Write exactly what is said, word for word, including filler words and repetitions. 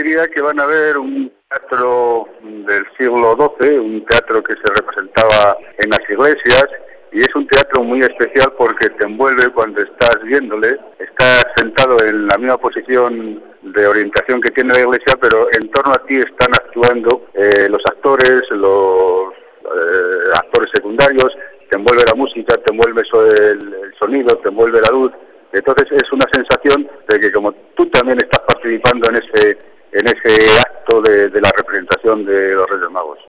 diría que van a ver un teatro del siglo doce, un teatro que se representaba en las iglesias, y es un teatro muy especial porque te envuelve cuando estás viéndole, estás sentado en la misma posición de orientación que tiene la iglesia, pero en torno a ti están actuando eh, los actores, los eh, actores secundarios, te envuelve la música, te envuelve eso, el, el sonido, te envuelve la luz. Entonces es una sensación de que como tú también estás participando en ese en ese acto de, de la representación de los Reyes Magos.